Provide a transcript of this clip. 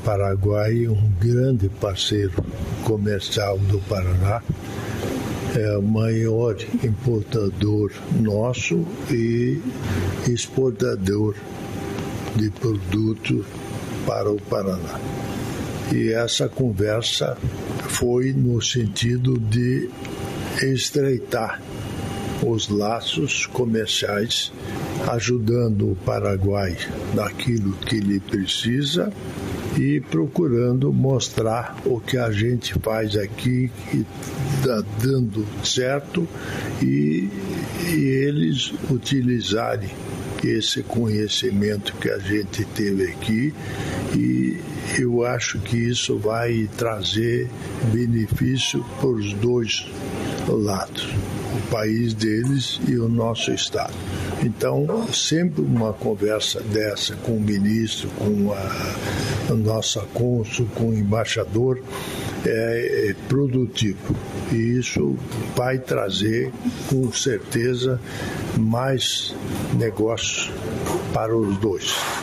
Paraguai, um grande parceiro comercial do Paraná, é o maior importador nosso e exportador de produtos para o Paraná. E essa conversa foi no sentido de estreitar os laços comerciais, ajudando o Paraguai naquilo que ele precisa e procurando mostrar o que a gente faz aqui, que está dando certo, e eles utilizarem esse conhecimento que a gente teve aqui, e eu acho que isso vai trazer benefício para os dois lados, o país deles e o nosso estado. Então, sempre uma conversa dessa com o ministro, com a nossa cônsul, com o embaixador, é produtivo. E isso vai trazer, com certeza, mais negócios para os dois.